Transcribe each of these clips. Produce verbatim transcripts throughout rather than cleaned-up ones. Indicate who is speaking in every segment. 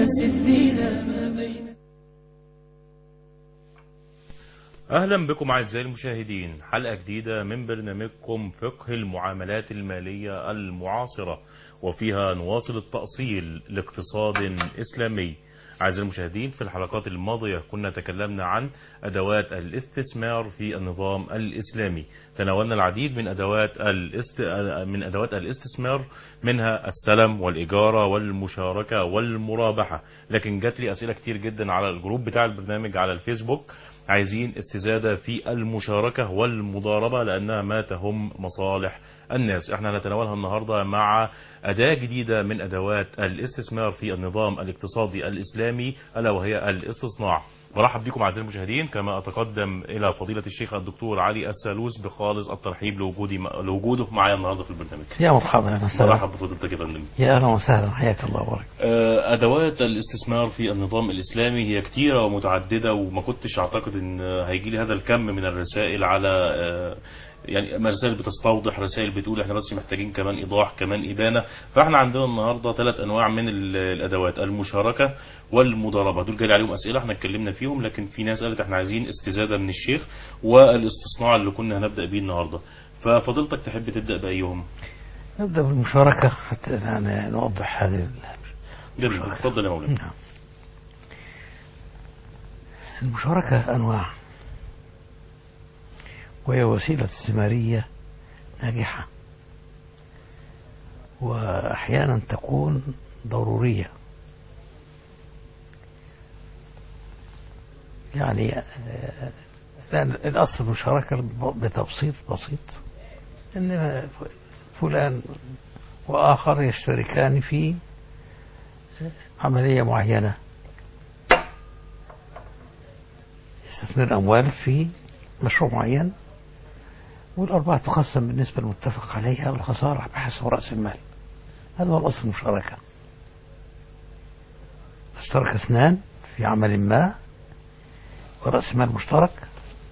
Speaker 1: الدين ما بين.
Speaker 2: أهلا بكم أعزائي المشاهدين، حلقة جديدة من برنامجكم فقه المعاملات المالية المعاصرة، وفيها نواصل التأصيل لاقتصاد إسلامي. أعزائي المشاهدين، في الحلقات الماضية كنا تكلمنا عن أدوات الاستثمار في النظام الإسلامي. تناولنا العديد من أدوات الاست... من أدوات الاستثمار، منها السلم والإجارة والمشاركة والمرابحة. لكن جات لي أسئلة كتير جدا على الجروب بتاع البرنامج على الفيسبوك، عايزين استزادة في المشاركة والمضاربة لأنها ما تهم مصالح الناس. احنا هنتناولها النهاردة مع أداة جديدة من أدوات الاستثمار في النظام الاقتصادي الإسلامي، ألا وهي الاستصناع. برحب بكم أعزائي المشاهدين، كما أتقدم إلى فضيلة الشيخ الدكتور علي السالوس بخالص الترحيب لوجودي لوجوده معايا النهاردة في البرنامج.
Speaker 3: يا مرحبا، أهلا وسهلا.
Speaker 2: مرحب بفضيلتك يا فندم.
Speaker 3: يا أهلا وسهلا، حياك الله وبارك.
Speaker 2: أدوات الاستثمار في النظام الإسلامي هي كتيرة ومتعددة، وما كنتش أعتقد أن هيجي لي هذا الكم من الرسائل على يعني رسائل بتستوضح، رسائل بتقول احنا بس محتاجين كمان إيضاح، كمان إبانة. فاحنا عندنا النهاردة ثلاث أنواع من الأدوات: المشاركة والمضاربة. دول جالي عليهم أسئلة احنا اتكلمنا فيهم، لكن في ناس قالت احنا عايزين استزادة من الشيخ، والاستصناع اللي كنا هنبدأ بيه النهاردة. ففضلتك تحب تبدأ بأيهم؟
Speaker 3: نبدأ بالمشاركة حتى يعني نوضح هذه
Speaker 2: المشاركة. تفضل يا مولانا.
Speaker 3: نعم. المشاركة أنواع، وهي وسيلة استثمارية ناجحة، وأحيانا تكون ضرورية. يعني لأن الأصل المشاركة بتبسيط بسيط إن فلان وآخر يشتركان في عملية معينة، يستثمر أموال في مشروع معين، والأرباح تقسم بالنسبة المتفق عليها، والخسارة بحسب رأس المال. هذا هو الأصل المشاركة. اشترك اثنان في عمل ما، ورأس مال مشترك،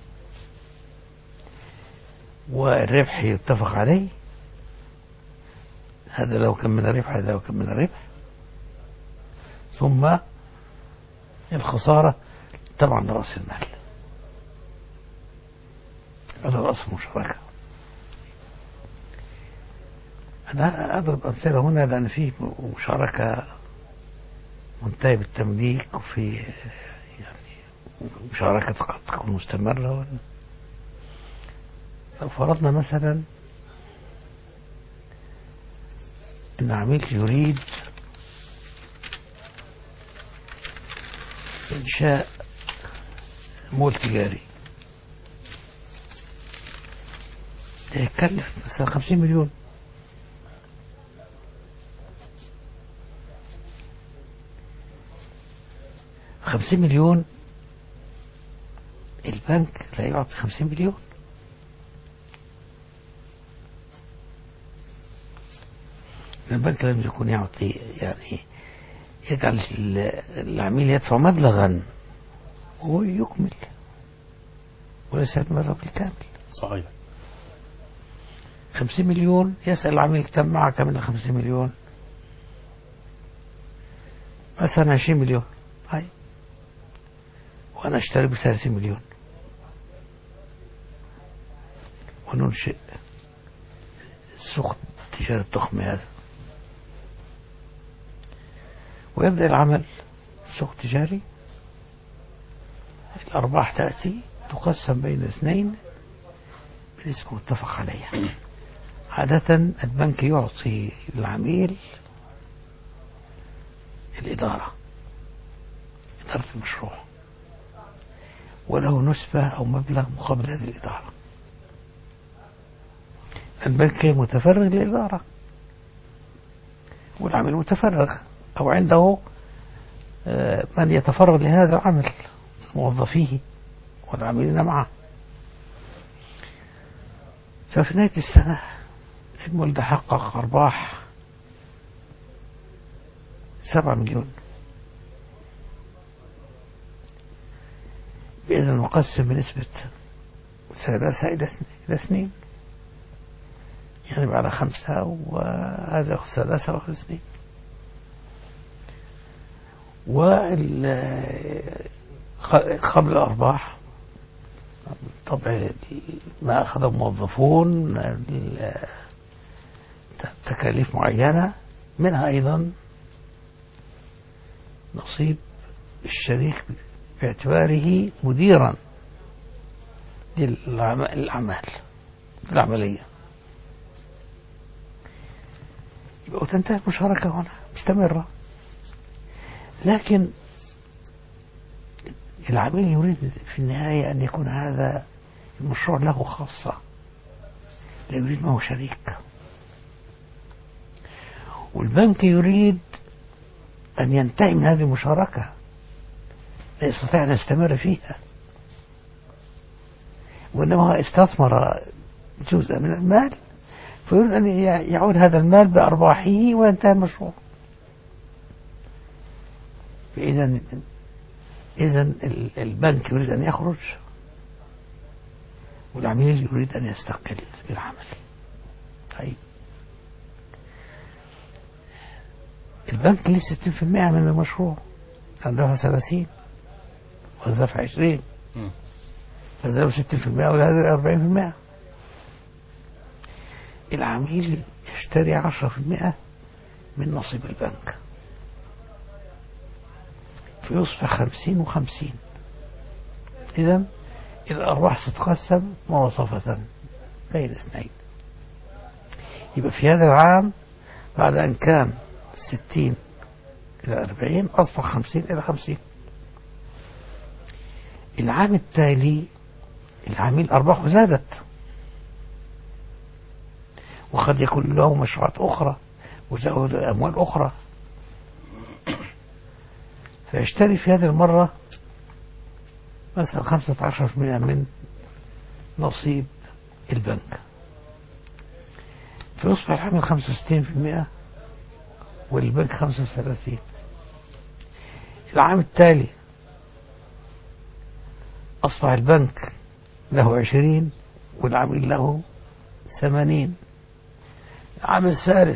Speaker 3: والربح يتفق عليه. هذا لو كان من الربح، هذا لو كان من الربح. ثم الخسارة طبعا لرأس المال. هذا رأس المشاركة. أنا أضرب أمثلة هنا لأن فيه مشاركة منتهية بالتمليك، وفي يعني مشاركة قد تكون مستمرة. لو فرضنا مثلا أن عميل يريد إنشاء مول تجاري، يكلف مثلا خمسين مليون. خمسين مليون البنك لا يعطي خمسين مليون. البنك لازم يكون يعطي، يعني يجعل العميل يدفع مبلغا ويكمل، وليس المبلغ بالكامل.
Speaker 2: صحيح.
Speaker 3: خمسين مليون يسأل العميل كم معك من الخمسين مليون؟ مثلا عشرين مليون. هاي وأنا أشتري بثلاثين مليون، وننشئ السوق التجاري الضخم هذا، ويبدأ العمل السوق التجاري. الأرباح تأتي تقسم بين اثنين بالنسبة متفق عليها. عادة البنك يعطي العميل الإدارة، إدارة المشروع، وله نسبة أو مبلغ مقابل هذه الإدارة. البنك متفرغ للإدارة، والعميل متفرغ أو عنده من يتفرغ لهذا العمل، موظفيه والعاملين معه. ففي نهاية السنة المول ده حقق أرباح سبعة مليون. بإذن نقسم بنسبة ثلاثة إلى اثنين، يعني على خمسة، وهذا ثلاثة وآخر اثنين. وقبل الأرباح طبعا ما أخذ الموظفون تكاليف معينة، منها أيضا نصيب الشريك باعتباره مديرا للأعمال العملية. يبقى وتنتهي المشاركة هنا مستمرة، لكن العميل يريد في النهاية أن يكون هذا المشروع له خاصة، لا يريد معه شريك. والبنك يريد أن ينتهي من هذه المشاركة، لا يستطيع أن يستمر فيها، وإنما استثمر جزء من المال فيريد أن يعود هذا المال بأرباحه وينتهي المشروع. فإذا إذا البنك يريد أن يخرج، والعميل يريد أن يستقل بالعمل. طيب البنك ليه ستين في المئة من المشروع، كان دفع ثلاثين ودفع عشرين، فزادوا ستين في المئة وهذا أربعين في المئة. العميل يشتري عشرة في المئة من نصيب البنك، فيصبح خمسين وخمسين. إذن الأرباح ستقسم مناصفة بين اثنين. يبقى في هذا العام بعد أن كان ستين إلى أربعين أصبح خمسين إلى خمسين. العام التالي العميل أرباحه زادت، وقد يكون له مشروعات أخرى وزود أموال أخرى، فيشتري في هذه المرة مثلا خمسة عشر في المئة من نصيب البنك، فيصبح العميل خمسة وستين في المئة والبنك خمسة وثلاثين. العام التالي أصبح البنك له عشرين والعميل له ثمانين. العام الثالث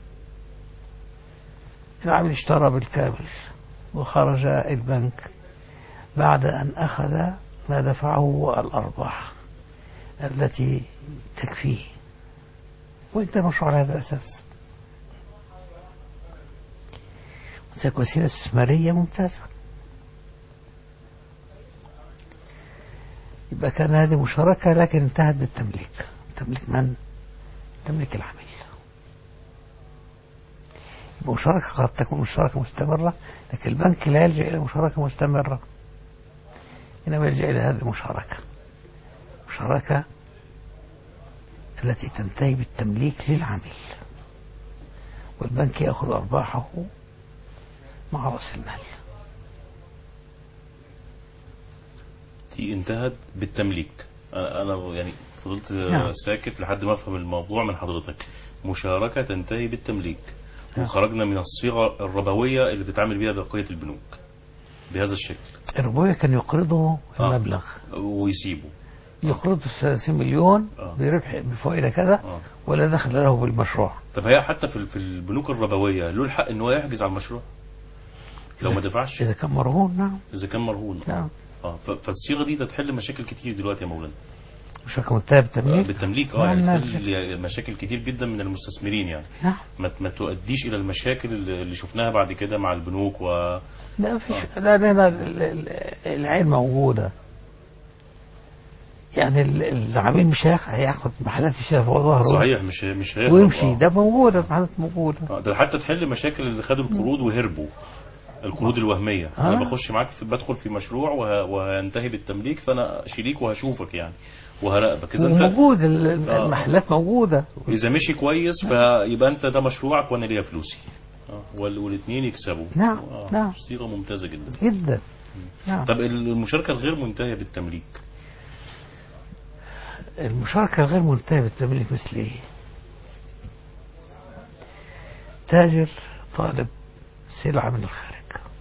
Speaker 3: العميل اشترى بالكامل وخرج البنك بعد أن أخذ ما دفعه الأرباح التي تكفيه، وانت مشروع على هذا الأساس. تكون وسيلة استثمارية ممتازة. يبقى كان هذه مشاركة لكن انتهت بالتمليك. تمليك من؟ تمليك العميل. مشاركة قد تكون مشاركة مستمرة، لكن البنك لا يلجأ إلى مشاركة مستمرة، إنما يلجأ إلى هذه المشاركة، مشاركة التي تنتهي بالتمليك للعميل، والبنك يأخذ أرباحه مع رأس المال.
Speaker 2: دي انتهت بالتمليك. أنا يعني فضلت
Speaker 3: نعم.
Speaker 2: ساكت لحد ما أفهم الموضوع من حضرتك. مشاركة تنتهي بالتمليك،
Speaker 3: نعم.
Speaker 2: وخرجنا من الصيغة الربوية اللي بتتعامل بها بقية البنوك بهذا الشكل.
Speaker 3: الربوية كان يقرضه المبلغ
Speaker 2: آه. ويسيبه،
Speaker 3: يقرضه ثلاثين مليون
Speaker 2: آه.
Speaker 3: بربح بفائدة كذا،
Speaker 2: آه.
Speaker 3: ولا دخل له بالمشروع.
Speaker 2: طب هي حتى في في البنوك الربوية له الحق ان هو يحجز على المشروع لو ما دفعش؟
Speaker 3: إذا كان مرهون. نعم.
Speaker 2: إذا كان مرهون.
Speaker 3: نعم.
Speaker 2: اه فالصيغة دي تحل مشاكل كتير دلوقتي يا مولانا.
Speaker 3: مشاركة منتهية بالتمليك.
Speaker 2: بالتمليك اه
Speaker 3: نعم.
Speaker 2: يعني تحل مشاكل كتير جدا من المستثمرين يعني.
Speaker 3: نعم.
Speaker 2: ما ما تؤديش الى المشاكل اللي شفناها بعد كده مع البنوك و
Speaker 3: لا فيش. آه. لا لا العين موجودة. يعني العميل مش هياخد محلات الشارع فوق ظهره.
Speaker 2: صحيح. مش مش هيهرب
Speaker 3: ويمشي.
Speaker 2: آه.
Speaker 3: ده موجودة، محلات موجودة.
Speaker 2: آه. ده حتى تحل مشاكل اللي خدوا القروض وهربوا، القروض الوهمية. آه. أنا بخش معاك في بدخل في مشروع وه... وهينتهي بالتمليك، فأنا شريك وهشوفك يعني وهراقبك. إذا أنت
Speaker 3: موجود المحلات آه. موجودة.
Speaker 2: إذا مشي كويس فيبقى أنت ده مشروعك وأنا ليا فلوسي. آه. والاثنين يكسبوا.
Speaker 3: نعم.
Speaker 2: آه.
Speaker 3: نعم.
Speaker 2: صيغة ممتازة جدا
Speaker 3: جدا. نعم.
Speaker 2: طب المشاركة الغير منتهية بالتمليك؟
Speaker 3: المشاركة الغير منتهية بالتمليك مثل إيه؟ تاجر طالب سلعة من الخارج،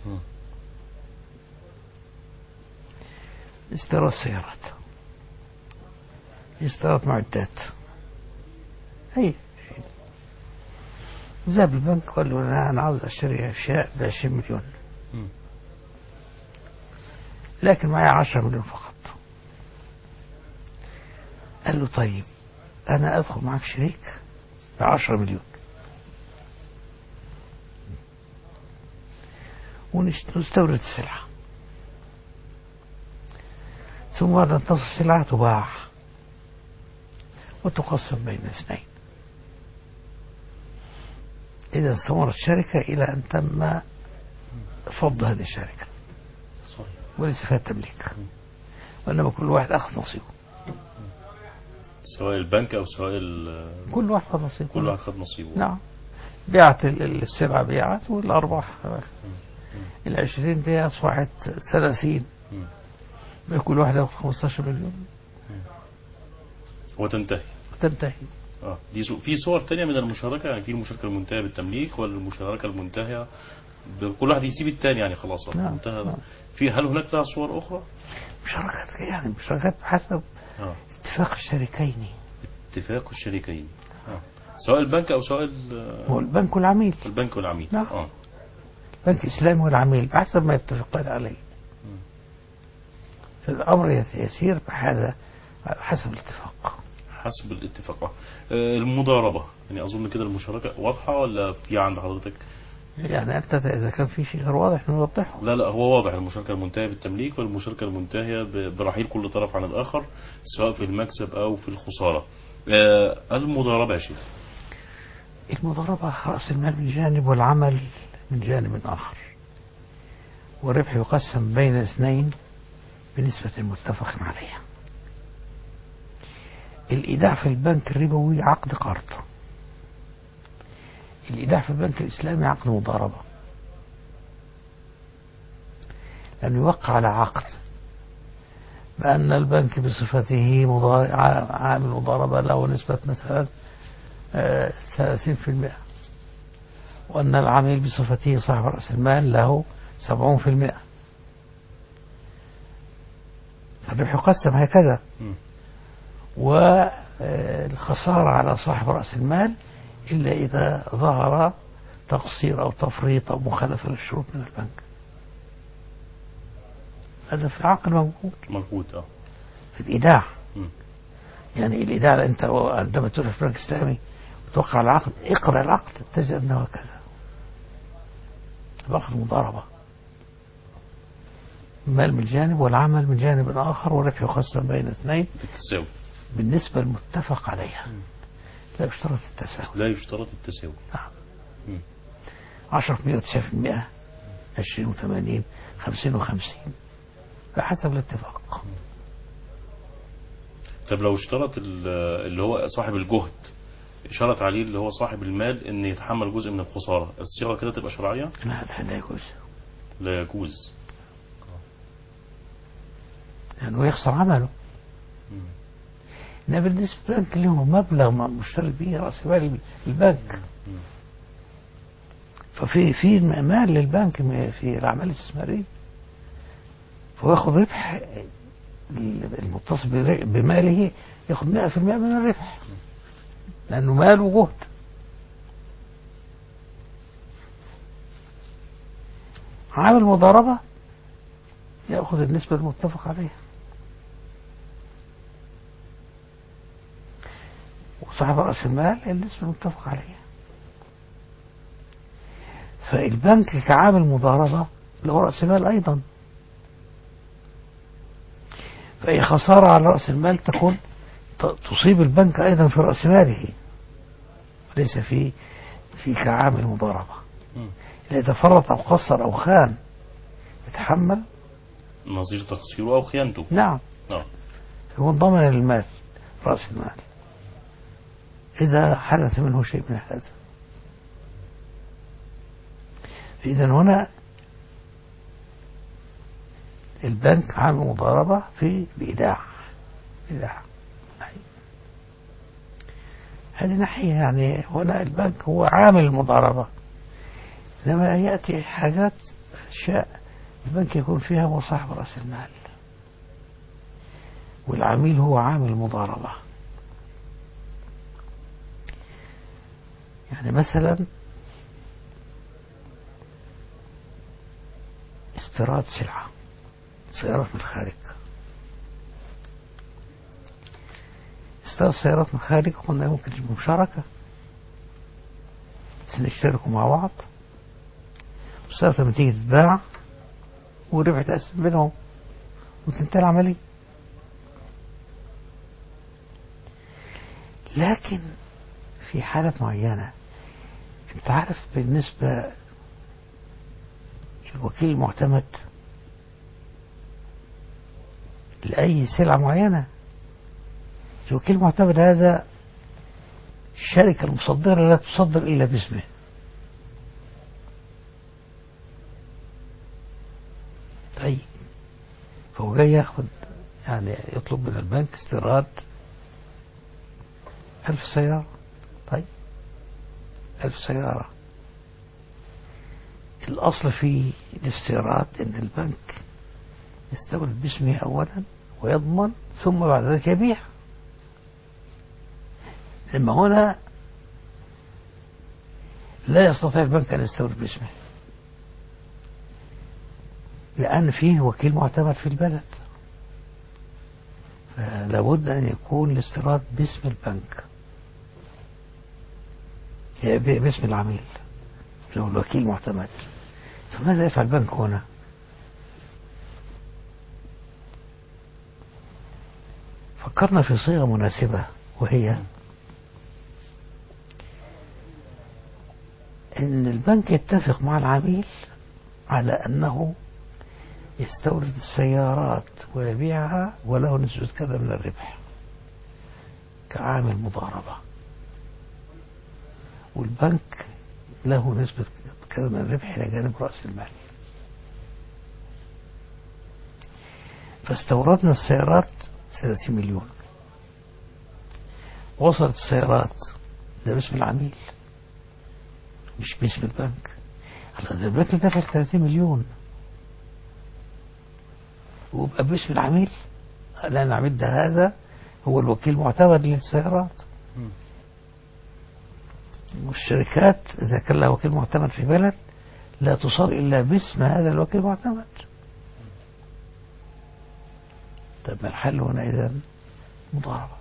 Speaker 3: استيراد سيارات، استيراد معدات، هي ذهب البنك قال له أنا عاوز أشتري أشياء بعشرين مليون، لكن معي عشرة مليون فقط. قال له طيب أنا أدخل معك شريك بعشرة مليون ونستورد السلعة، ثم بعد أن تصل السلعة تباع وتقسم بين اثنين. إذا استمرت الشركة إلى أن تم فض هذه الشركة وليس فيها تمليك، وإنما كل واحد أخذ نصيبه،
Speaker 2: سواء البنك أو سواء
Speaker 3: كل واحد خذ نصيبه.
Speaker 2: كل واحد خذ نصيبه.
Speaker 3: نعم، بيعت السلعة بيعت والأرباح العشرين دي أصبحت ثلاثين، كل واحد يأخذ خمستاشر مليون
Speaker 2: وتنتهي
Speaker 3: وتنتهي.
Speaker 2: اه دي سو... في صور تانية من المشاركة، يعني في المشاركة المنتهية بالتمليك والمشاركة المنتهية كل واحد يسيب الثاني، يعني خلاص
Speaker 3: نعم.
Speaker 2: انتهى.
Speaker 3: نعم.
Speaker 2: في هل هناك لها صور أخرى؟
Speaker 3: مشاركات يعني مشاركات بحسب
Speaker 2: آه.
Speaker 3: اتفاق الشريكين.
Speaker 2: اتفاق الشريكين آه. سواء البنك أو سواء
Speaker 3: هو البنك والعميل.
Speaker 2: البنك والعميل.
Speaker 3: نعم.
Speaker 2: آه.
Speaker 3: البنك الإسلامي والعميل بحسب ما يتفقون عليه. فالأمر يسير بهذا حسب الاتفاق.
Speaker 2: حسب الاتفاق. المضاربة يعني أظن كده المشاركة واضحة ولا في عند حضرتك؟
Speaker 3: يعني أنت إذا كان في شيء غير واضح نوضحه.
Speaker 2: لا لا هو واضح، المشاركة المنتهية بالتمليك والمشاركة المنتهية برحيل كل طرف عن الآخر سواء في المكسب أو في الخسارة. المضاربة يا شيخ.
Speaker 3: المضاربة رأس المال من جانب والعمل من جانب آخر، والربح يقسم بين اثنين بنسبة متفق عليها. الإيداع في البنك الربوي عقد قرض، الإيداع في البنك الإسلامي عقد مضاربة، لأنه يوقع على عقد بأن البنك بصفته عامل مضاربة له نسبة مثلا ثلاثين في المئة، وأن العميل بصفته صاحب رأس المال له سبعون في المئة. الربح يقسم هكذا، والخسارة على صاحب رأس المال إلا إذا ظهر تقصير أو تفريط أو مخالفة للشروط من البنك. هذا في العقد موجود
Speaker 2: موجود اه
Speaker 3: في الإيداع.
Speaker 2: م.
Speaker 3: يعني الإيداع أنت عندما تروح في البنك الإسلامي وتوقع العقد، اقرأ العقد تجد أنه كذا، العقد مضاربة، المال من جانب والعمل من جانب آخر، والربح يقسم بين اثنين
Speaker 2: بالتساوي
Speaker 3: بالنسبة المتفق عليها. م. لا يشترط التساوي.
Speaker 2: لا يشترط التساوي.
Speaker 3: نعم. عشرة في المئة وتسعة في المئة، عشرين وثمانين، خمسين وخمسين، بحسب الاتفاق.
Speaker 2: طب لو اشترط اللي هو صاحب الجهد، اشترط عليه اللي هو صاحب المال ان يتحمل جزء من الخسارة، الصيغة كده تبقى شرعية؟
Speaker 3: لا لا لا يجوز.
Speaker 2: لا يجوز
Speaker 3: لأنه يعني يخسر عمله. إنما بالنسبة للبنك اللي هو مبلغ مشترك به رأس مال البنك، مم. ففي في مال للبنك في الأعمال الاستثمارية، فهو ياخذ ربح المتصل بماله، ياخذ مئة في المئة من الربح لأنه مال وجهد. عامل مضاربة يأخذ النسبة المتفق عليها، وصاحب رأس المال النسبة المتفق عليها. فالبنك كعامل مضاربة له رأس المال أيضا، فأي خسارة على رأس المال تكون تصيب البنك أيضا في رأس ماله، ليس في في كعامل مضاربة. إذا فرط أو قصر أو خان يتحمل
Speaker 2: نظير تقصيره أو خيانته.
Speaker 3: نعم.
Speaker 2: نعم.
Speaker 3: يكون ضمن المال رأس المال إذا حدث منه شيء من هذا. إذن هنا البنك عامل مضاربة في الإيداع. إيداع هذه ناحية، يعني هنا البنك هو عامل المضاربة، لما يأتي حاجات أشياء البنك يكون فيها هو صاحب رأس المال والعميل هو عامل المضاربة. يعني مثلا استيراد سلعة سيارات من الخارج. استيراد سيارات من الخارج قلنا ممكن بمشاركة، نشتركوا مع بعض، والسيارة لما تيجي تتباع والربح تقسم بينهم وتنتهي العملية. لكن في حالات معينة انت عارف بالنسبة للوكيل المعتمد لأي سلعة معينة، الوكيل المعتمد هذا الشركة المصدرة لا تصدر إلا باسمه. طيب فهو جاي ياخد يعني يطلب من البنك استيراد ألف سيارة. طيب ألف سيارة، الأصل في الاستيراد إن البنك يستورد باسمه أولا ويضمن ثم بعد ذلك يبيع. لما هنا لا يستطيع البنك أن يستورد باسمه لأن فيه وكيل معتمد في البلد، فلا بد أن يكون الاستيراد باسم البنك باسم العميل لو الوكيل معتمد. فماذا يفعل البنك هنا؟ فكرنا في صيغة مناسبة، وهي ان البنك يتفق مع العميل على انه يستورد السيارات ويبيعها وله نسبة كذا من الربح كعامل مضاربة، والبنك له نسبة كذا من الربح إلى جانب رأس المال. فاستوردنا السيارات ثلاثين مليون، وصلت السيارات ده باسم العميل مش باسم البنك. أصلا البنك دفع ثلاثين مليون ويبقى باسم العميل، لأن العميل ده هذا هو الوكيل المعتمد للسيارات. والشركات إذا كان لها وكيل معتمد في بلد لا تصار إلا باسم هذا الوكيل المعتمد. طب ما الحل هنا إذن مضاربة،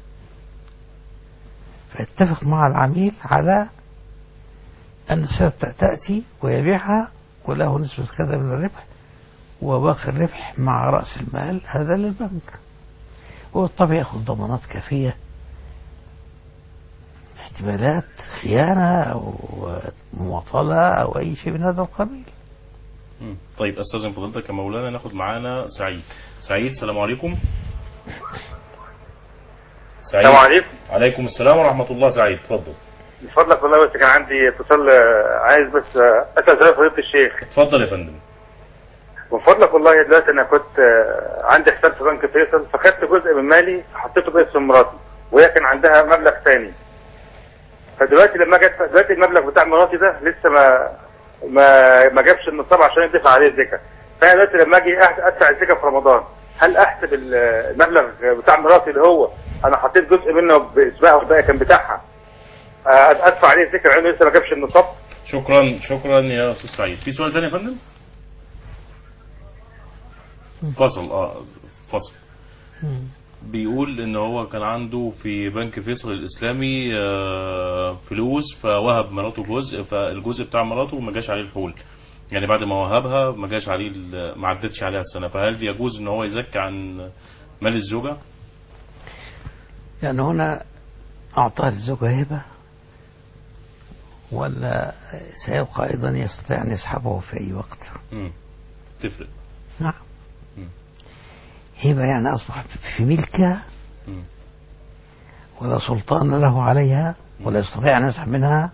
Speaker 3: فيتفق مع العميل على أن السيارة تأتي ويبيعها وله نسبة كذا من الربح، وباقي الربح مع رأس المال هذا للبنك، وبالطبع يأخذ ضمانات كافية احتمالات خيانة أو مماطلة أو أي شيء من هذا القبيل.
Speaker 2: طيب أستاذن فضيلتك يا مولانا ناخد معانا سعيد. سعيد السلام عليكم. سعيد.
Speaker 4: السلام عليكم.
Speaker 2: عليكم السلام ورحمة الله. سعيد اتفضل.
Speaker 4: من فضلك والله بس كان عندي اتصال، عايز بس أسأل سؤال فضيلة الشيخ.
Speaker 2: اتفضل يا فندم.
Speaker 4: من فضلك والله دلوقتي أنا كنت عندي حساب في بنك فيصل، فخدت جزء من مالي حطيته باسم مراتي وهي كان عندها مبلغ ثاني. فدلوقتي لما جت دلوقتي المبلغ بتاع مراتي ده لسه ما ما ما جابش النصاب عشان يدفع عليه الزكاة. فأنا دلوقتي لما أجي أدفع الزكاة في رمضان هل أحسب المبلغ بتاع مراتي اللي هو أنا حطيت جزء منه باسمها والباقي كان بتاعها ادفع عليه الذكر لانه لسه ما جابش النصاب؟
Speaker 2: شكرا شكرا يا استاذ سعيد. في سؤال ثاني يا فندم؟ فصل اه فصل بيقول ان هو كان عنده في بنك فيصل الاسلامي آه فلوس، فوهب مراته جزء، فالجزء بتاع مراته ما جاش عليه الحول، يعني بعد ما وهبها ما جاش عليه ما عدتش عليها السنه، فهل يجوز ان هو يزكي عن مال الزوجه؟
Speaker 3: يعني هنا اعطاه الزوجه هبه ولا سيبقى أيضا يستطيع أن يسحبه في أي وقت؟
Speaker 2: مم. تفرق.
Speaker 3: نعم. هبة يعني أصبح في ملكها ولا سلطان له عليها ولا يستطيع أن يسحب منها،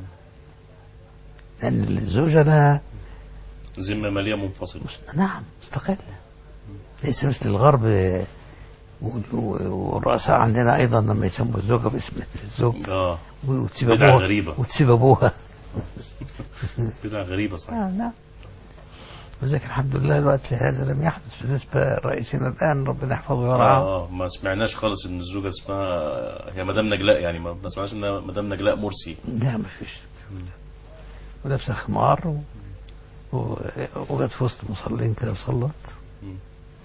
Speaker 3: لأن الزوجة لها
Speaker 2: ذمة مالية منفصلة.
Speaker 3: نعم مستقلة، ليس مثل الغرب والرؤساء عندنا أيضا لما يسموا الزوجة باسم الزوج
Speaker 2: آه.
Speaker 3: وتسيب
Speaker 2: بدعة
Speaker 3: أبوها
Speaker 2: غريبة
Speaker 3: وتسيب أبوها
Speaker 2: بدعة غريبة صحيح.
Speaker 3: آه نعم. وذلك الحمد لله الوقت هذا لم يحدث بالنسبة لرئيسنا الآن، ربنا يحفظه ويرعاه.
Speaker 2: آه ما سمعناش خالص إن الزوجة اسمها هي مدام نجلاء، يعني ما سمعناش إن مدام نجلاء مرسي.
Speaker 3: لا ما فيش. ولابسة خمار و... وجت في وسط المصلين كده وصلت.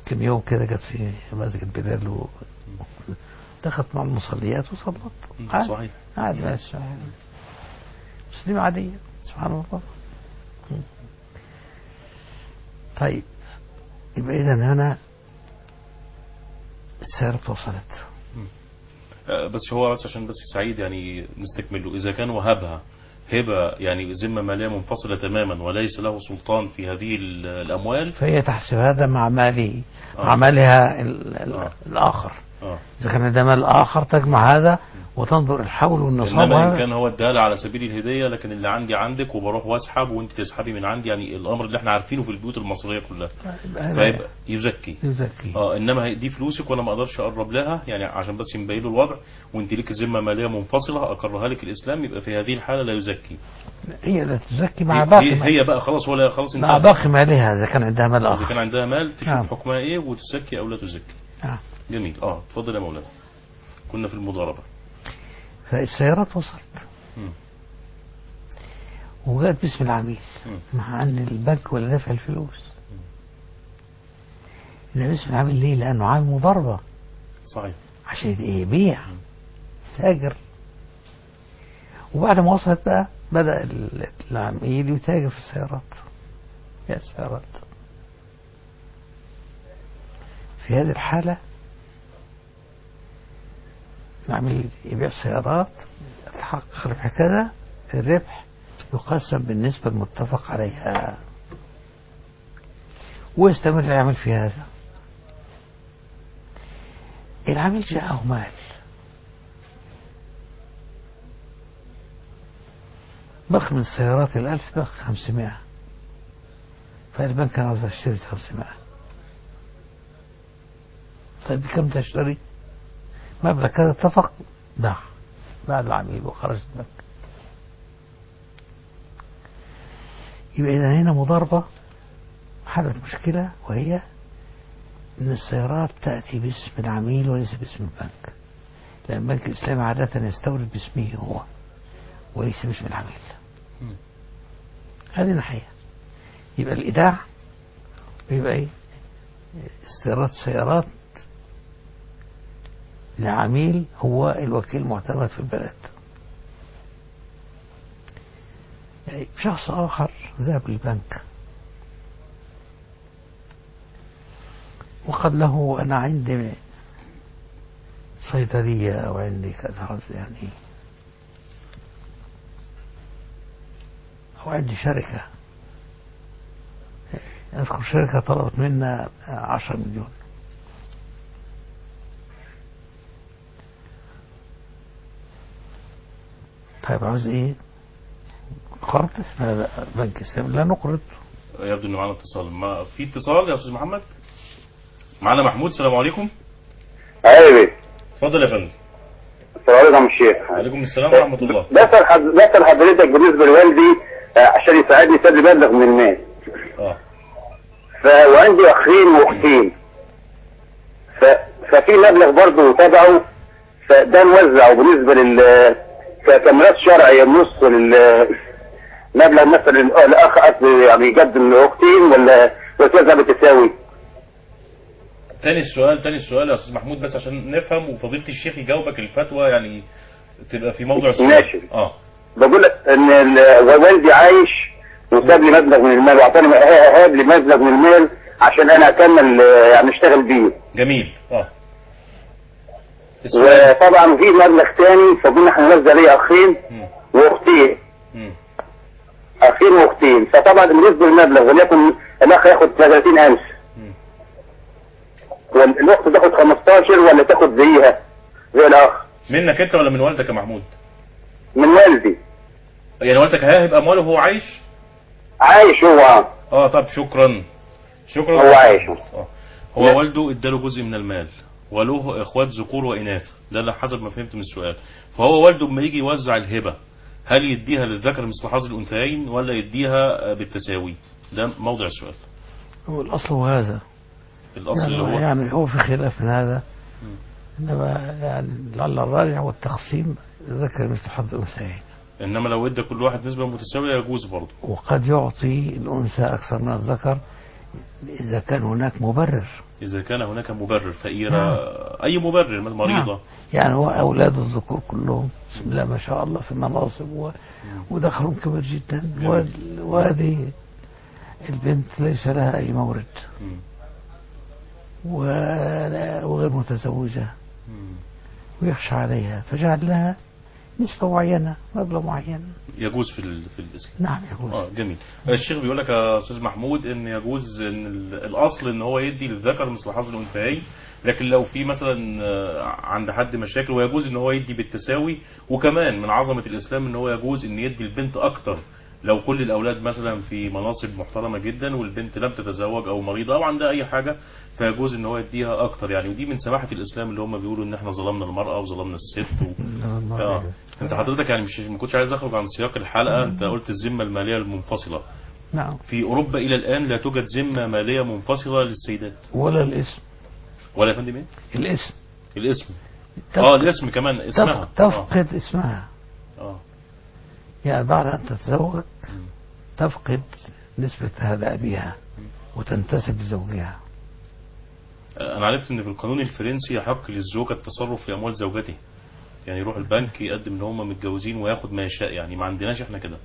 Speaker 3: كم يوم كده جت في مسجد بلال و دخلت مع المصليات وصلت عادي.
Speaker 2: صحيح.
Speaker 3: عادي ماشي، مسلمة عادية سبحان الله. طيب يبقى إذا هنا السيارة وصلت.
Speaker 2: بس هو بس عشان بس سعيد يعني نستكمله، إذا كان وهبها هبة يعني ذمة مالية منفصلة تماما وليس له سلطان في هذه الأموال،
Speaker 3: فهي تحسب هذا مع ماله
Speaker 2: آه.
Speaker 3: مع مالها ال ال
Speaker 2: آه.
Speaker 3: الآخر.
Speaker 2: آه.
Speaker 3: إذا كان ده مال آخر تجمع هذا وتنظر الحول والنصاب.
Speaker 2: إنما إن كان هو اداله على سبيل الهدية، لكن اللي عندي عندك وبروح واسحب وانت تسحبي من عندي، يعني الأمر اللي احنا عارفينه في البيوت المصرية كلها، فيبقى يزكي.
Speaker 3: يزكي.
Speaker 2: اه انما دي فلوسك وانا ما اقدرش اقرب لها، يعني عشان بس يبين له الوضع، وانت ليك ذمه ماليه منفصله اقرها لك الاسلام، يبقى في هذه الحاله لا يزكي.
Speaker 3: هي لا تزكي مع باقي
Speaker 2: هي, هي بقى خلاص ولا خلاص
Speaker 3: مع باقي مالها إذا كان عندها مال آخر.
Speaker 2: إذا كان عندها مال تشوف
Speaker 3: نعم.
Speaker 2: حكمها ايه وتزكي او لا تزكي.
Speaker 3: نعم.
Speaker 2: جميل. اه اتفضل يا مولانا، كنا في المضاربه.
Speaker 3: فالسيارات وصلت
Speaker 2: م.
Speaker 3: وجاءت باسم العميل
Speaker 2: م.
Speaker 3: مع أن البنك ولا دافع الفلوس. إنه باسم العميل ليه؟ لأنه عامل مضاربة.
Speaker 2: صحيح.
Speaker 3: عشان إيه؟ يبيع تاجر. وبعد ما وصلت بقى بدأ العميل يتاجر في السيارات. يا السيارات في هذه الحالة العميل يبيع سيارات، تحقق ربح كذا، الربح يقسم بالنسبة المتفق عليها ويستمر يعمل في هذا. العميل جاءه مال بخ من السيارات الألف بخ خمسمائة، فالبنك كان عاوز اشتري خمسمائة. طيب بكم تشتري؟ مبلغ كذا، اتفق باع بعد العميل وخرج البنك. يبقى إذا هنا مضاربة حدث مشكلة، وهي أن السيارات تأتي باسم العميل وليس باسم البنك، لأن البنك الإسلامي عادة يستورد باسمه هو وليس باسم العميل. هذه ناحية. يبقى الإيداع ويبقى إيه؟ استيراد سيارات لعميل هو الوكيل المعتمد في البلد. يعني شخص آخر ذهب للبنك وقد له أنا عندي صيدلية أو عندي كذا يعني أو عندي شركة، أذكر شركة طلبت منا عشرة مليون. طيب عاوز إيه؟ قرض؟ لا بنك الإسلامي لا نقرض.
Speaker 2: يبدو إنه معنا اتصال. ما في اتصال يا أستاذ محمد؟ معنا محمود. السلام عليكم.
Speaker 4: ايوه
Speaker 2: اتفضل يا فندم.
Speaker 4: السلام عليكم يا شيخ.
Speaker 2: وعليكم السلام ورحمة الله.
Speaker 4: بسأل حض... بسأل حضرتك بالنسبة لوالدي عشان يساعدني يسدد مبلغ من المال.
Speaker 2: اه
Speaker 4: ف... وعندي أخين وأختين، ف... ففي مبلغ برضه تبعه، فده نوزعه بالنسبة لل ك... كميراث شرعي ينص المبلغ مثلا الأخ يعني يقدم لأختين ولا وتوزع بالتساوي؟
Speaker 2: تاني السؤال تاني السؤال يا أستاذ محمود بس عشان نفهم وفضيلة الشيخ يجاوبك الفتوى يعني تبقى في موضوع السؤال.
Speaker 4: ماشي.
Speaker 2: اه
Speaker 4: بقول لك ان والدي عايش وساب لي مبلغ من المال واعطاني هاب لي مبلغ من المال عشان انا اكمل يعني اشتغل بيه.
Speaker 2: جميل. اه
Speaker 4: وطبعا في مبلغ ثاني فقلنا احنا نوزع لي اخين واختين. اخين واختين، فطبعا بالنسبه للمبلغ وليكن الاخ ياخد ثلاثين ألف والاخت تاخد خمستاشر ولا تاخد زيها زي الاخ؟
Speaker 2: منك انت ولا من والدك يا محمود؟
Speaker 4: من والدي.
Speaker 2: يعني والدك هيهب امواله وهو عايش؟
Speaker 4: عايش هو.
Speaker 2: اه طب شكرا شكرا.
Speaker 4: هو عايش.
Speaker 2: اه هو لا. والده اداله جزء من المال وله اخوات ذكور واناث، ده اللي حسب ما فهمت من السؤال. فهو والده لما يجي يوزع الهبه هل يديها للذكر مثل حظ الانثيين ولا يديها بالتساوي؟ ده موضع السؤال.
Speaker 3: هو الاصل هو هذا.
Speaker 2: الاصل
Speaker 3: يعني
Speaker 2: اللي هو
Speaker 3: يعني هو في خلاف من هذا، انما يعني لعل الراجع والتقسيم ذكر مثل حظ الانثيين.
Speaker 2: انما لو ادى كل واحد نسبه متساويه يجوز برضه.
Speaker 3: وقد يعطي الانثى اكثر من الذكر إذا كان هناك مبرر.
Speaker 2: إذا كان هناك مبرر فقيرة،
Speaker 3: نعم.
Speaker 2: أي مبرر، مريضة.
Speaker 3: نعم. يعني هو أولاد الذكور كلهم بسم الله ما شاء الله في مناصب و... ودخلهم كبير جدا، وهذه وهذه البنت ليس لها أي مورد
Speaker 2: مم.
Speaker 3: وغير متزوجة
Speaker 2: مم.
Speaker 3: ويخشى عليها، فجعل لها نسبة معينة، مبلغ معين.
Speaker 2: يجوز في ال... في الإسلام.
Speaker 3: نعم يجوز.
Speaker 2: اه جميل. الشيخ بيقول لك يا استاذ محمود ان يجوز ان ال- الاصل ان هو يدي للذكر مثل حظ الانثيين، لكن لو في مثلا آه، عند حد مشاكل ويجوز ان هو يدي بالتساوي، وكمان من عظمة الاسلام ان هو يجوز ان يدي البنت اكتر لو كل الاولاد مثلا في مناصب محترمة جدا والبنت لم تتزوج او مريضة او عندها اي حاجة، فيجوز ان هو يديها اكتر يعني. ودي من سماحة الاسلام اللي هم بيقولوا ان احنا ظلمنا المرأة وظلمنا الست و... اه انت حضرتك يعني مش ما كنتش عايز اخرج عن سياق الحلقة، انت قلت الذمة المالية المنفصلة.
Speaker 3: نعم.
Speaker 2: في اوروبا الى الان لا توجد ذمة مالية منفصلة للسيدات
Speaker 3: ولا الاسم.
Speaker 2: ولا يا فندم ايه؟
Speaker 3: الاسم.
Speaker 2: الاسم.
Speaker 3: تفقد
Speaker 2: اه الاسم كمان اسمها.
Speaker 3: تفقد, تفقد آه. اسمها.
Speaker 2: اه
Speaker 3: يعني بعد أن تتزوج
Speaker 2: مم.
Speaker 3: تفقد نسبة هذا أبيها وتنتسب لزوجها.
Speaker 2: انا عرفت ان في القانون الفرنسي يحق للزوجة التصرف في اموال زوجته، يعني يروح البنك يقدم ان هم متجوزين وياخد ما يشاء، يعني ما عندناش احنا كده.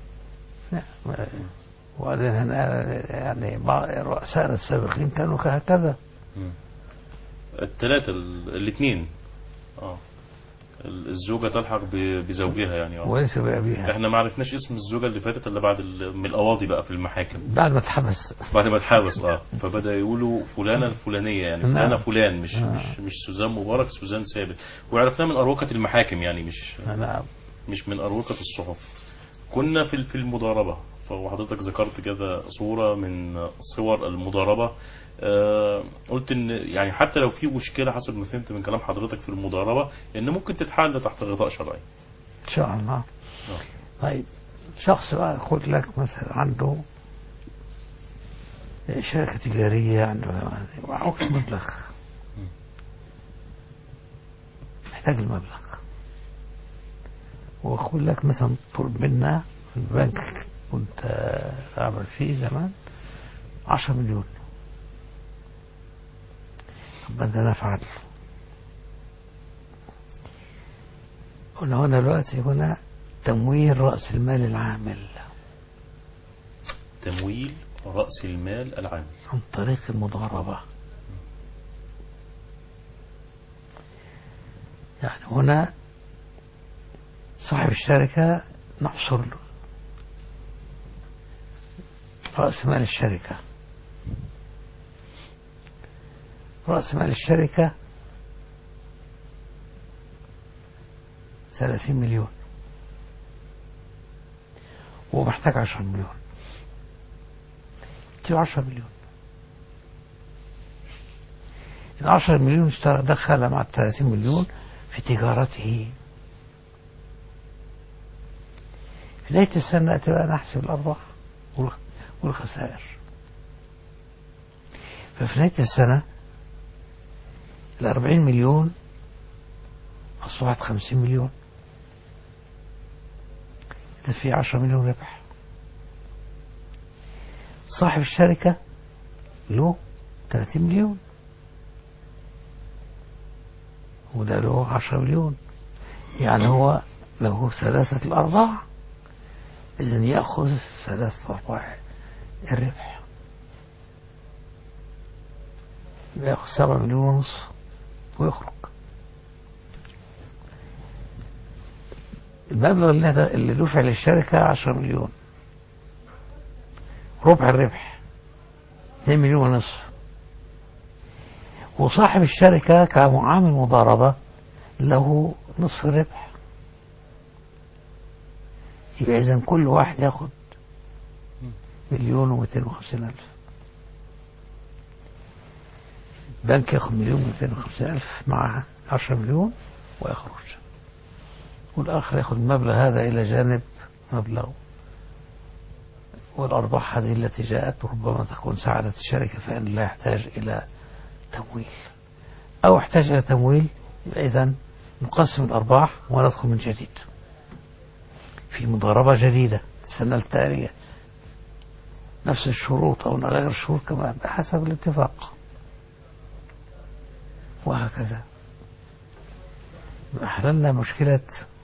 Speaker 3: وبعدين يعني بعض رؤساء السابقين كانوا هكذا.
Speaker 2: الثلاثة الاثنين اه الزوجة تلحق ب- بزوجها يعني اه
Speaker 3: وليس بأبيها.
Speaker 2: احنا ما عرفناش اسم الزوجة اللي فاتت الا بعد ال- من القواضي بقى في المحاكم،
Speaker 3: بعد ما اتحبس.
Speaker 2: بعد ما اتحبس اه فبدأ يقولوا فلانة الفلانية، يعني فلانة
Speaker 3: نعم.
Speaker 2: فلان، مش
Speaker 3: آه.
Speaker 2: مش مش سوزان مبارك، سوزان ثابت. وعرفناه من أروقة المحاكم يعني، مش
Speaker 3: نعم.
Speaker 2: مش من أروقة الصحف. كنا في في المضاربة، فحضرتك ذكرت كذا صورة من صور المضاربة. آه قلت ان يعني حتى لو في مشكلة حسب ما فهمت من كلام حضرتك في المضاربة ان ممكن تتحل تحت غطاء شرعي
Speaker 3: إن شاء الله.
Speaker 2: آه.
Speaker 3: طيب شخص بقى خد لك مثلا عنده شركة تجارية، عنده معه مبلغ، محتاج المبلغ، وأقول لك مثلا طلب منا في البنك كنت أعمل فيه زمان عشرة مليون، طب ماذا نفعل؟ قلنا هنا دلوقتي هنا تمويل رأس المال العامل،
Speaker 2: تمويل رأس المال العامل
Speaker 3: عن طريق المضاربة. يعني هنا صاحب الشركة نحصر رأس مال الشركة، رأس مال الشركة ثلاثين مليون ومحتاج عشرة مليون، تجيب عشرة مليون. العشرة مليون اشترى دخل مع الثلاثين مليون في تجارته. في نهاية السنة تبقى نحسب الأرباح والخسائر. ففي نهاية السنة الأربعين مليون أصبحت خمسين مليون، ده في عشرة مليون ربح. صاحب الشركة له ثلاثين مليون وده له عشرة مليون، يعني هو له ثلاثة الأرباع، إذن يأخذ ثلاثة أرباع الربح، يأخذ سبعة مليون ونص ويخرج. المبلغ اللي اللي دفع للشركة عشرة مليون، ربع الربح اثنين مليون ونصف، وصاحب الشركة كمعامل مضاربة له نصف الربح. يبقى إذن كل واحد ياخد مليون ومئتين وخمسين ألف، بنك ياخد مليون ومئتين وخمسين ألف مع عشرة مليون ويخرج، والآخر ياخد المبلغ هذا إلى جانب مبلغ، والأرباح هذه التي جاءت ربما تكون ساعدت الشركة فإن لا يحتاج إلى تمويل، أو احتاج إلى تمويل، إذن نقسم الأرباح وندخل من جديد في مضاربة جديدة السنة التالية. نفس الشروط أو غير الشروط كمان بحسب الاتفاق، وهكذا. أحللنا مشكلة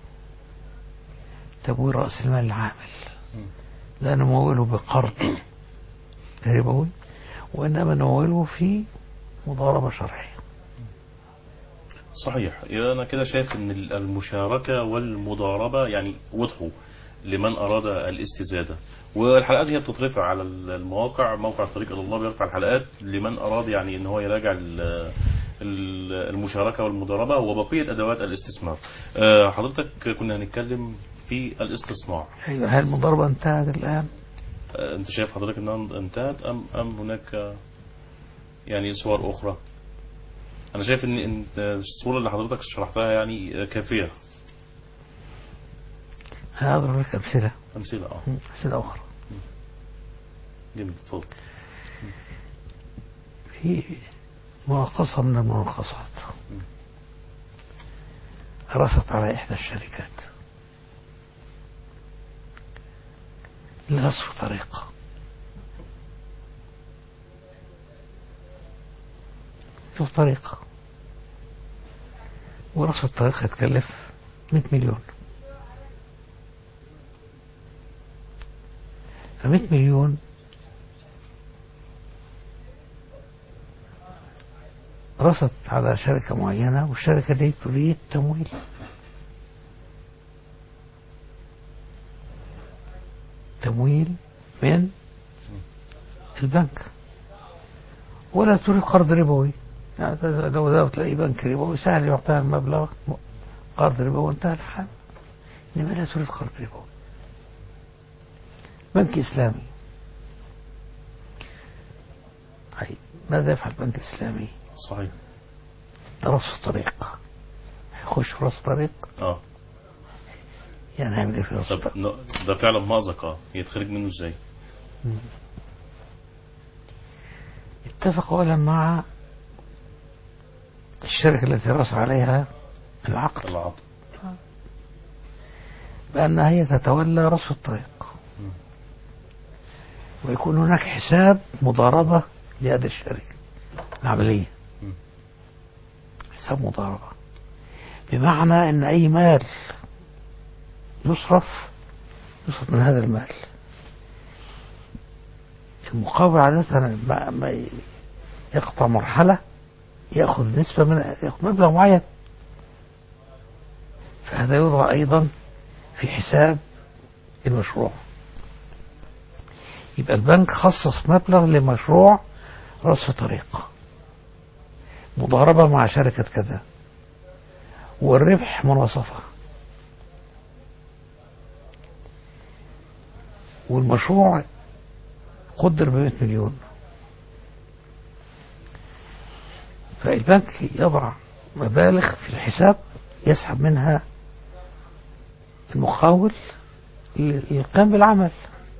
Speaker 3: تمويل رأس المال العامل، لا نموله بقرض ربوي، وإنما نموله في مضاربة شرعية.
Speaker 2: صحيح. أنا كده شايف أن المشاركة والمضاربة يعني وضحوا لمن أراد الاستزادة، والحلقات هي بتترفع على المواقع، موقع الطريق إلى الله بيرفع الحلقات لمن أراد يعني أن هو يراجع المشاركة والمضاربة وبقية أدوات الاستثمار. حضرتك كنا هنتكلم في الاستصناع.
Speaker 3: أيوة، هل المضاربة انتهت الآن؟
Speaker 2: أنت شايف حضرتك أنها انتهت أم, أم هناك يعني صور أخرى؟ أنا شايف أن الصورة اللي حضرتك شرحتها يعني كافية.
Speaker 3: أنا أضرب لك أمثلة
Speaker 2: أمثلة أه
Speaker 3: أمثلة أخرى.
Speaker 2: جميل، تفضل.
Speaker 3: في مناقصة من المناقصات رست على إحدى الشركات لنصف طريق، نصف طريق، ونصف الطريق يتكلف مئة مليون. فمئة مليون رصت على شركة معينة، والشركة دي تريد تمويل، تمويل من البنك، ولا تريد قرض ربوي. يعني لو ذهبت لأي بنك ربوي سهل يعطيها المبلغ قرض ربوي وانتهى الحال، إنما لا تريد قرض ربوي. بنك إسلامي، طيب ماذا يفعل بنك إسلامي؟
Speaker 2: صحيح.
Speaker 3: رصف طريق، يخش في رصف طريق
Speaker 2: اه
Speaker 3: يعني هيعمل ايه في رصف طريق؟
Speaker 2: ده فعلا مأزق. اه يتخرج منه ازاي؟
Speaker 3: اتفق اولا مع الشركة التي رأس عليها العقد
Speaker 2: العقد
Speaker 3: بأن هي تتولى رصف الطريق، ويكون هناك حساب مضاربة لهذه الشركة العملية، حساب مضاربة، بمعنى أن أي مال يصرف يصرف من هذا المال. المقاول عادة ما يقطع مرحلة يأخذ نسبة من يأخذ مبلغ معين، فهذا يوضع أيضا في حساب المشروع. يبقى البنك خصص مبلغ لمشروع رصف طريق، مضاربة مع شركة كذا، والربح مناصفة، والمشروع قدر بمئة مليون. فالبنك يضع مبالغ في الحساب يسحب منها المقاول للقيام بالعمل،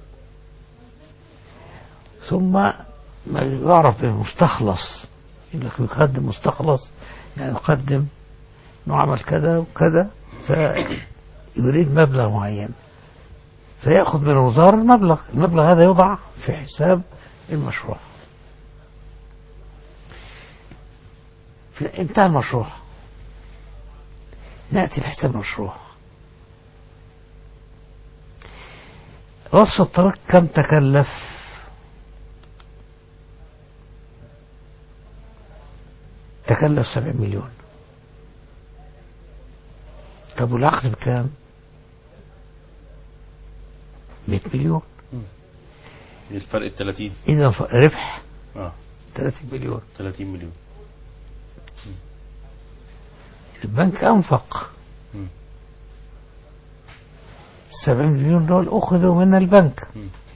Speaker 3: ثم ما يعرف بمستخلص، يقدم مستخلص، يعني يقدم انه عمل كذا وكذا، فيريد مبلغ معين فيأخذ من الوزارة المبلغ، المبلغ هذا يوضع في حساب المشروع. انتهى المشروع، نأتي لحساب المشروع. رصف الطريق كم تكلف؟ تكلف سبعين مليون. طب والعقد بكام؟ مئة مليون.
Speaker 2: الفرق الثلاثين.
Speaker 3: إذا ربح
Speaker 2: اه
Speaker 3: ثلاثين مليون.
Speaker 2: ثلاثين مليون.
Speaker 3: البنك أنفق سبعين مليون دول أخذوا من البنك،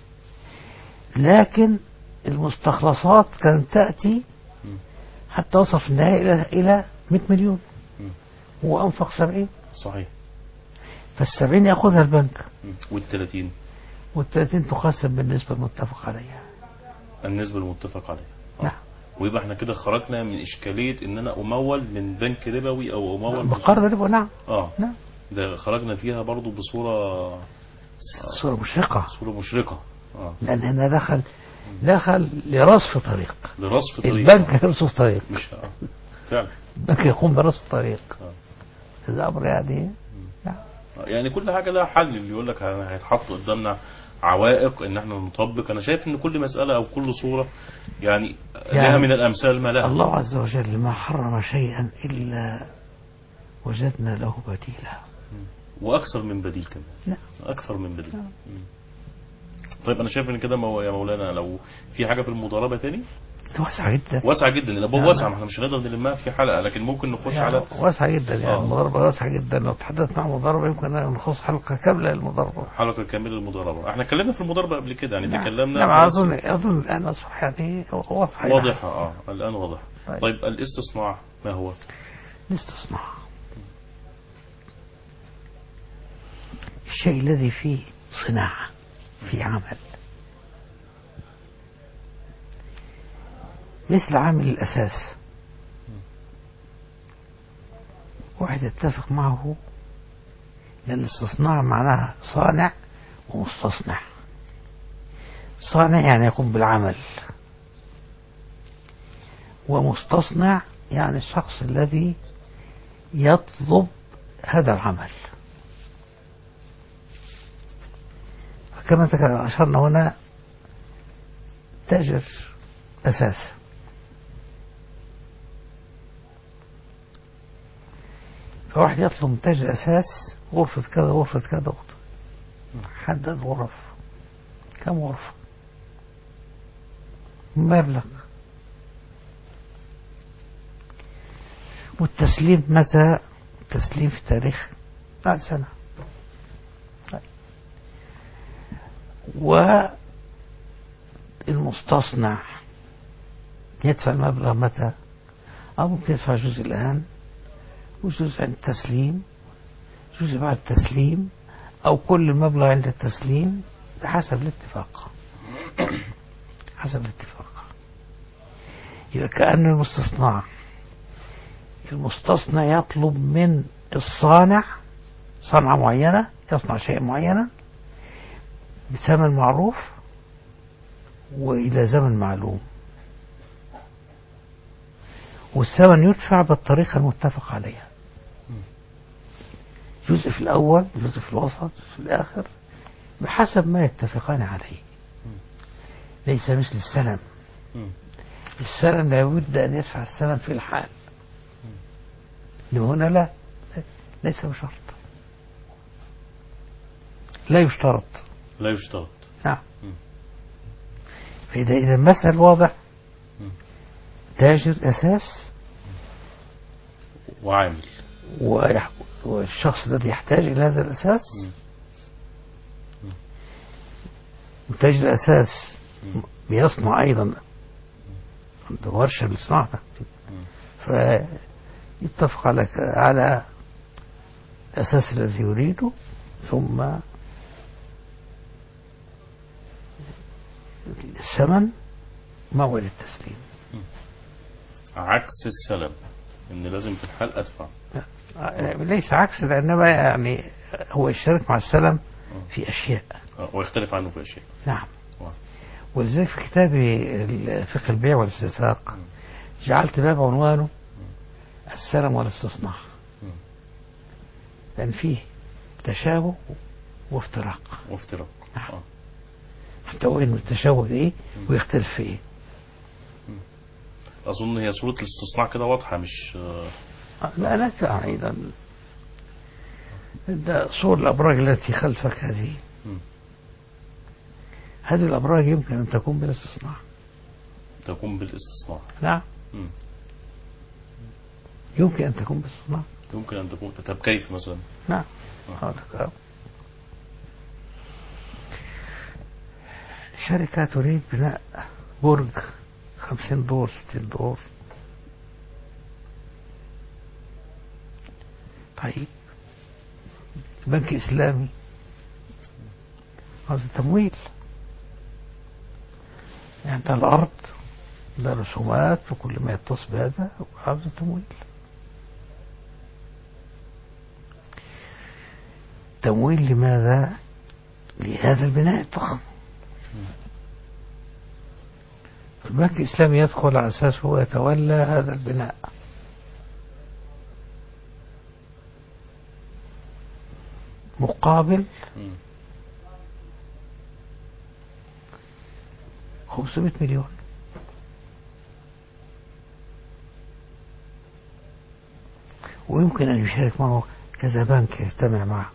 Speaker 3: لكن المستخلصات كانت تأتي حتى وصل في النهاية إلى إلى مئة مليون، هو أنفق سبعين.
Speaker 2: صحيح.
Speaker 3: فالسبعين يأخذها البنك،
Speaker 2: والثلاثين
Speaker 3: والثلاثين تقسم بالنسبة المتفق عليها.
Speaker 2: النسبة المتفق عليها. آه.
Speaker 3: نعم.
Speaker 2: ويبقى احنا كده خرجنا من إشكالية إن أنا أمول من بنك ربوي أو أمول
Speaker 3: بقرض ربوي. نعم.
Speaker 2: آه
Speaker 3: نعم.
Speaker 2: ده خرجنا فيها برضو بصورة
Speaker 3: صورة مشرقة.
Speaker 2: صورة مشرقة. آه.
Speaker 3: لأن هنا دخل دخل لرصف طريق.
Speaker 2: لرصف طريق.
Speaker 3: البنك يرصف طريق.
Speaker 2: مش آه. فعلا.
Speaker 3: البنك يقوم برصف طريق.
Speaker 2: آه.
Speaker 3: هذا أمر يعني نعم.
Speaker 2: يعني كل حاجة لها حل. اللي يقول لك هيتحط قدامنا عوائق ان احنا نطبق. انا شايف ان كل مسألة او كل صورة يعني, يعني لها من الامثال ما لها.
Speaker 3: الله عز وجل ما حرم شيئا الا وجدنا له بديلا،
Speaker 2: واكثر من بديل كمان.
Speaker 3: نعم.
Speaker 2: اكثر من بديل. نعم. طيب انا شايف ان كده يا مولانا لو في حاجة في المضاربة تاني
Speaker 3: واسعة جدا،
Speaker 2: واسعة جدا. الابواب واسعة، ما احنا مش هنقدر نلمها في حلقة، لكن ممكن نخش
Speaker 3: يعني
Speaker 2: على
Speaker 3: واسعة جدا. يعني
Speaker 2: آه.
Speaker 3: المضاربة واسعة جدا. لو تحدثت مع المضاربة يمكن أن نخص حلقة كاملة للمضاربة.
Speaker 2: حلقة كاملة للمضاربة. احنا اتكلمنا في المضاربة قبل كده يعني.
Speaker 3: نعم.
Speaker 2: تكلمنا.
Speaker 3: نعم. أظن أظن الآن أصبح يعني واضحة.
Speaker 2: واضحة. اه الآن واضح.
Speaker 3: طيب.
Speaker 2: طيب الاستصناع ما هو؟
Speaker 3: الاستصناع الشيء الذي فيه صناعة، في عمل، مثل عامل الأساس. واحد يتفق معه، لأن الاستصناع معناها صانع ومستصنع. صانع يعني يقوم بالعمل، ومستصنع يعني الشخص الذي يطلب هذا العمل. كما أشرنا هنا تاجر أساس، فواحد يطلب من تاجر أساس غرفة كذا غرفة كذا، حدد غرف، كم غرفة، مبلغ، والتسليم متى؟ التسليم في تاريخ بعد سنة. والمستصنع يدفع المبلغ متى؟ أو ممكن يدفع جزء الآن وجزء عند التسليم، جزء بعد التسليم، أو كل المبلغ عند التسليم، بحسب الاتفاق. حسب الاتفاق. يبقى كأن المستصنع المستصنع يطلب من الصانع صنعة معينة، يصنع شيء معينا بثمن معروف وإلى زمن معلوم، والثمن يدفع بالطريقة المتفق عليها. جزء في الأول، جزء في الوسط، جزء في الآخر، بحسب ما يتفقان عليه. ليس مثل السلم. السلم لابد أن يدفع الثمن في الحال. هنا لا، ليس بشرط، لا يشترط.
Speaker 2: لا يشترط.
Speaker 3: نعم. فإذا إذا المثل واضح، تاجر أساس
Speaker 2: وعامل،
Speaker 3: والشخص الذي يحتاج إلى هذا الأساس، وتاجر الأساس بيصنع أيضا، عنده ورشة لصناعته، فيتفق على على الأساس الذي يريده، ثم الثمن موعد التسليم.
Speaker 2: عكس السلم، ان لازم في الحال ادفع.
Speaker 3: ليس عكس، لانما يعني هو يشترك مع السلم في اشياء
Speaker 2: ويختلف عنه في اشياء.
Speaker 3: نعم. ولذلك في كتابي فقه البيع والاستثاق جعلت باب عنوانه السلم والاستصناع، لان فيه تشابه وافتراق.
Speaker 2: وافتراق.
Speaker 3: نعم. حتى وين التشابه ايه ويختلف في ايه.
Speaker 2: اظن هي صورة الاستصناع كده واضحة، مش
Speaker 3: لا لا ايضا ده صور الابراج التي خلفك هذه. م. هذه الابراج يمكن ان تكون بالاستصناع.
Speaker 2: تكون بالاستصناع.
Speaker 3: نعم. م. يمكن ان تكون بالاستصناع.
Speaker 2: يمكن ان تكون. طب كيف مثلا؟
Speaker 3: نعم.
Speaker 2: آه.
Speaker 3: شركة تريد بناء برج خمسين دور ستين دور. طيب البنك الإسلامي عاوز تمويل، يعني ده الأرض، ده رسومات وكل ما يتصل بهذا عاوز تمويل. تمويل لماذا؟ لهذا البناء الضخم. البنك الإسلامي يدخل على أساس هو يتولى هذا البناء. مقابل خمسمائة مليون. ويمكن أن يشارك معه كذا بنك يجتمع معه.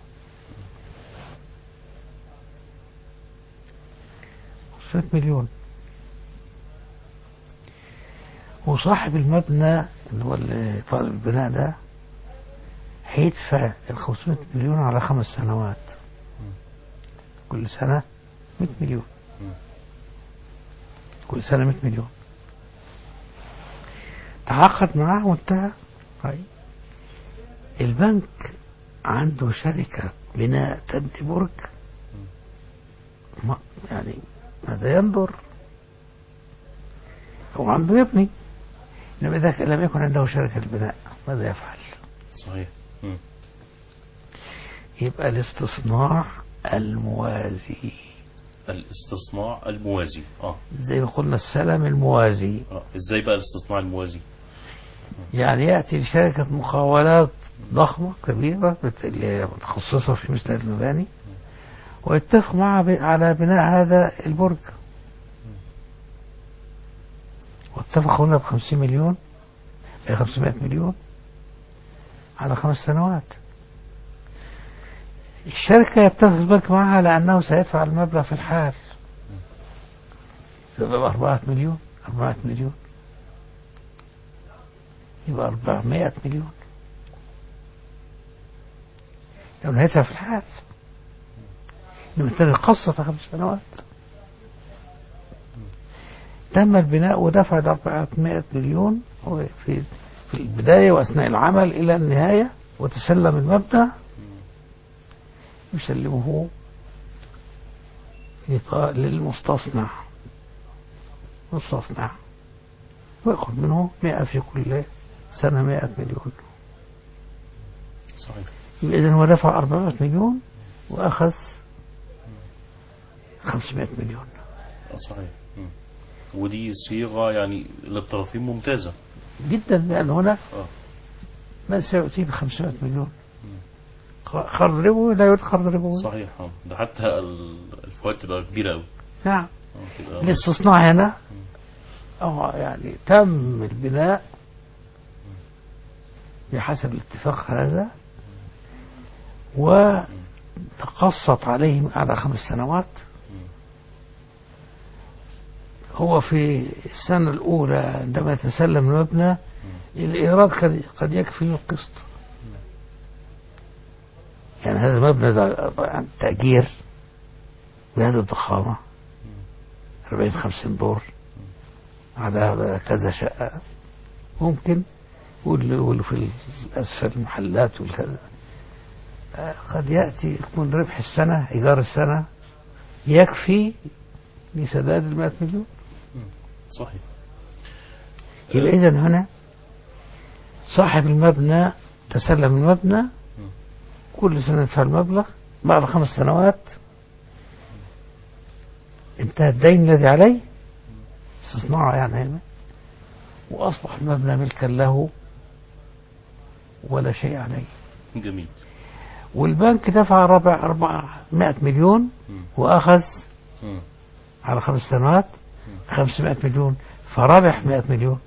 Speaker 3: خمسمائة مليون. وصاحب المبنى اللي هو اللي طالب البناء ده هيدفع ال خمسمائة مليون على خمس سنوات، كل سنة مائة مليون، كل سنة مائة مليون. تعاقد معاه وانتهى. طيب البنك عنده شركة بناء تبني برج، ما يعني ماذا ينظر؟ هو عنده يبني، إنما إذا لم يكن عنده شركة بناء ماذا يفعل؟
Speaker 2: صحيح. م.
Speaker 3: يبقى الاستصناع الموازي.
Speaker 2: الاستصناع الموازي. اه
Speaker 3: زي ما قلنا السلم الموازي.
Speaker 2: اه ازاي بقى الاستصناع الموازي؟
Speaker 3: يعني يأتي لشركة مقاولات ضخمة كبيرة متخصصة في مثل المباني ويتفق معها على بناء هذا البرج، واتفقوا هنا بخمسين مليون بخمسمائة مليون على خمس سنوات. الشركة يتفق البنك معها لأنه سيدفع المبلغ في الحال، يبقى أربعة مليون أربعة مليون يبقى أربعمائة مليون لو نهيتها في الحال. مثل القصة في خمس سنوات تم البناء ودفع أربعمائة مليون في في البداية وأثناء العمل إلى النهاية، وتسلم المبنى يسلمه للمستصنع مستصنع ويأخذ منه مئة في كل سنة مئة مليون.
Speaker 2: صحيح.
Speaker 3: إذن هو دفع أربعمائة مليون وأخذ خمسمائة مليون.
Speaker 2: صحيح. م. ودي صيغة يعني للطرفين ممتازة
Speaker 3: جدا، لأن هنا
Speaker 2: آه.
Speaker 3: من سيؤتي ب خمسمائة مليون قرض ربوي لا يريد قرض ربوي.
Speaker 2: صحيح. اه ده حتى الفوائد تبقى كبيرة قوي.
Speaker 3: نعم. الاستصناع هنا أو يعني تم البناء بحسب الاتفاق هذا وتقسط عليهم على خمس سنوات. هو في السنة الأولى عندما يتسلم المبنى الإيراد قد يكفي القسط. يعني هذا المبنى عن تأجير بهذه الضخامة أربعين خمسين دور على كذا شقة، ممكن واللي في الأسفل المحلات والكذا قد يأتي يكون ربح السنة إيجار السنة يكفي لسداد المائة مليون.
Speaker 2: صحيح.
Speaker 3: يبقى إذن هنا صاحب المبنى تسلم المبنى كل سنة يدفع المبلغ، بعد خمس سنوات انتهى الدين الذي عليه استصناعه يعني، وأصبح المبنى ملكا له ولا شيء عليه.
Speaker 2: جميل. والبنك
Speaker 3: والبنك دفع ربع أربعمائة مليون وأخذ على خمس سنوات خمسمائة مليون، فربح مائة مليون.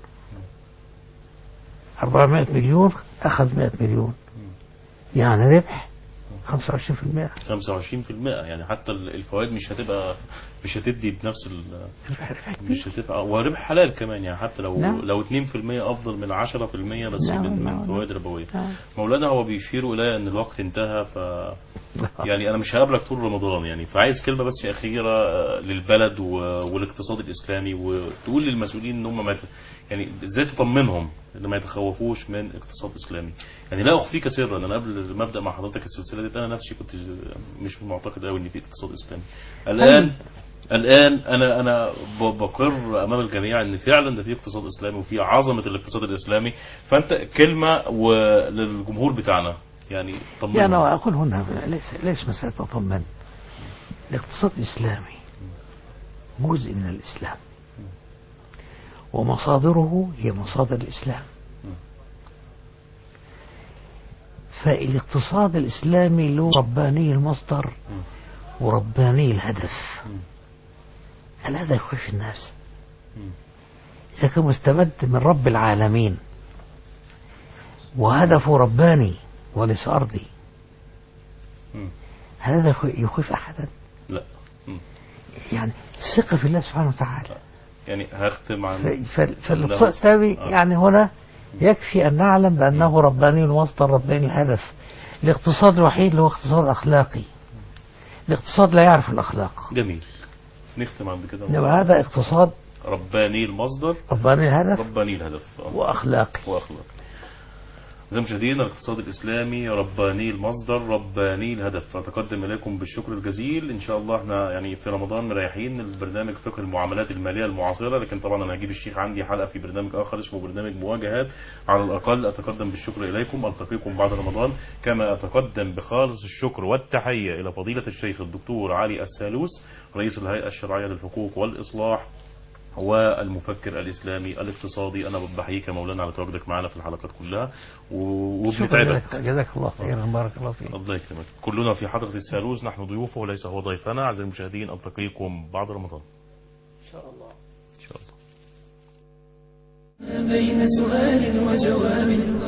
Speaker 3: أربعمائة مليون أخذ مائة مليون، يعني ربح خمسة وعشرين بالمئة.
Speaker 2: خمسة وعشرين بالمئة يعني حتى الفوائد مش هتبقى مش هتدي بنفس ال مش هتبقى وربح حلال كمان، يعني حتى لو
Speaker 3: نعم.
Speaker 2: لو اثنين بالمئة افضل من عشرة بالمئة بس
Speaker 3: نعم.
Speaker 2: من,
Speaker 3: نعم.
Speaker 2: من فوائد ربويه.
Speaker 3: نعم.
Speaker 2: مولانا هو بيشيروا الي ان الوقت انتهى، ف يعني انا مش هقابلك طول رمضان يعني، فعايز كلمه بس اخيره للبلد والاقتصاد الاسلامي، وتقول للمسؤولين ان هم ما يعني ازاي تطمنهم ان ما يتخوفوش من اقتصاد اسلامي. يعني لا اخفيك سرا انا قبل ما ابدا مع حضرتك السلسله دي انا نفسي كنت مش معتقد قوي ان في اقتصاد اسلامي. الان الان انا انا بقر امام الجميع ان فعلا ده في اقتصاد اسلامي وفي عظمه الاقتصاد الاسلامي. فانت كلمه وللجمهور بتاعنا يعني طمنا.
Speaker 3: يعني انا اقول هنا ليس ليس مساله تطمن. الاقتصاد الاسلامي جزء من الإسلام، ومصادره هي مصادر الإسلام. فالاقتصاد الإسلامي له رباني المصدر ورباني الهدف. هذا يخش الناس إذا كان مستمد من رب العالمين وهدفه رباني وليس أرضي، هذا يخيف أحدا؟
Speaker 2: لا.
Speaker 3: يعني الثقة في الله سبحانه وتعالى.
Speaker 2: يعني هختم عن
Speaker 3: فالاقتصاد الإسلامي يعني هنا يكفي أن نعلم بأنه رباني المصدر رباني الهدف. الاقتصاد الوحيد اللي هو اقتصاد أخلاقي، الاقتصاد لا يعرف الأخلاق.
Speaker 2: جميل. نختم عند كده.
Speaker 3: إنما هذا اقتصاد
Speaker 2: رباني المصدر
Speaker 3: رباني الهدف
Speaker 2: رباني الهدف
Speaker 3: وأخلاقي
Speaker 2: وأخلاقي. زي مشاهدينا الاقتصاد الإسلامي رباني المصدر رباني الهدف. أتقدم إليكم بالشكر الجزيل. إن شاء الله احنا يعني في رمضان مريحين البرنامج فقه المعاملات المالية المعاصرة، لكن طبعا أنا هجيب الشيخ عندي حلقة في برنامج آخر اسمه برنامج مواجهات. على الأقل أتقدم بالشكر إليكم، ألتقيكم بعد رمضان. كما أتقدم بخالص الشكر والتحية إلى فضيلة الشيخ الدكتور علي السالوس رئيس الهيئة الشرعية للحقوق والإصلاح والمفكر الإسلامي الاقتصادي. أنا بحييك مولانا على تواجدك معنا في الحلقات كلها وبنتعبك.
Speaker 3: جزاك الله خيرا، بارك الله فيك.
Speaker 2: الله يكرمك. كلنا في حضرة السالوس، نحن ضيوفه وليس هو ضيفنا. أعزائي المشاهدين ألتقيكم بعد رمضان
Speaker 3: إن شاء الله.
Speaker 2: إن شاء الله.
Speaker 1: بين سؤال وجواب